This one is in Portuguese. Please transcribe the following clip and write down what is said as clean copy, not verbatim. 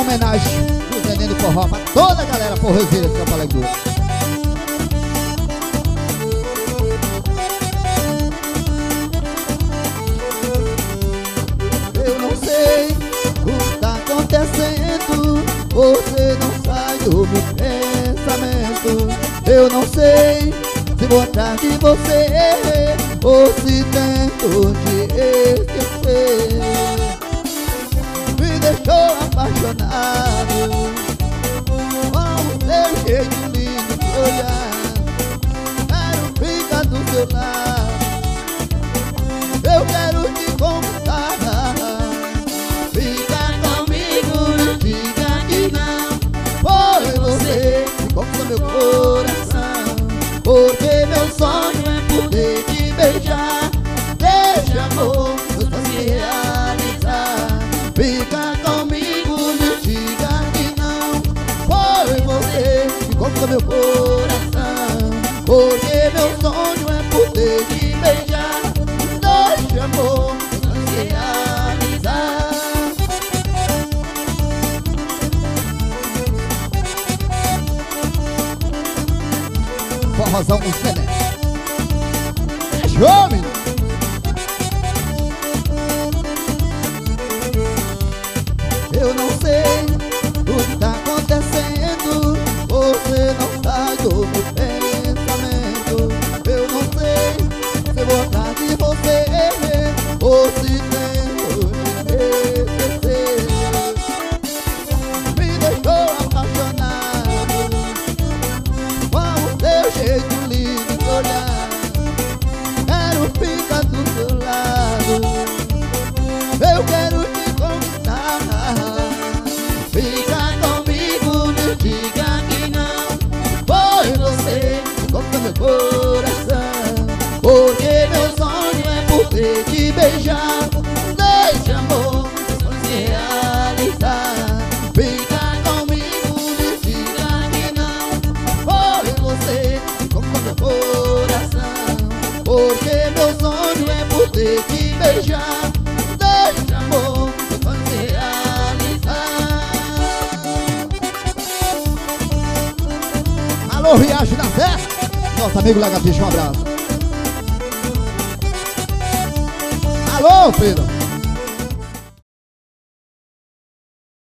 homenagem do Zeninho do Forró pra toda a galera forrozeira de Campo Alegre. Eu não sei o que tá acontecendo, você não sai do meu pensamento. Eu não sei se vou atrás de você ou se tento te esquecer. Me deixou apaixonado com o seu jeito lindo de olhar. Quero ficar do seu lado, eu quero te conquistar. Fica comigo, não diga que não. Foi você que conquistou meu coração, porque meu sonho é poder te beijar. Deixa amor, eu só se realizar. Fica comigo, não diga que não. Foi você que conquistou meu coração, porque meu sonho é poder te beijar. Deixa amor, eu só se realizar. Forrozão com Zené. É show, menino. Eu não sei o que tá acontecendo, você não sai do meu pensamento. Eu não sei se eu vou atrás de você ou se tento te esquecer. Me deixou apaixonado com o seu jeito lindo de olhar. Quero ficar do seu lado, eu quero te conquistar. Fica comigo, não diga que não. Foi você que conquistou meu coração, porque meu sonho é poder te beijar. Deixa amor, meu sonho se realizar. Fica comigo, não diga que não. Foi você que conquistou meu coração, porque meu sonho é poder te beijar. Deixa amor, meu sonho se realizar. Alô, Riacho da Serra, nosso amigo Lagartixa, um abraço. Alô, Pedro.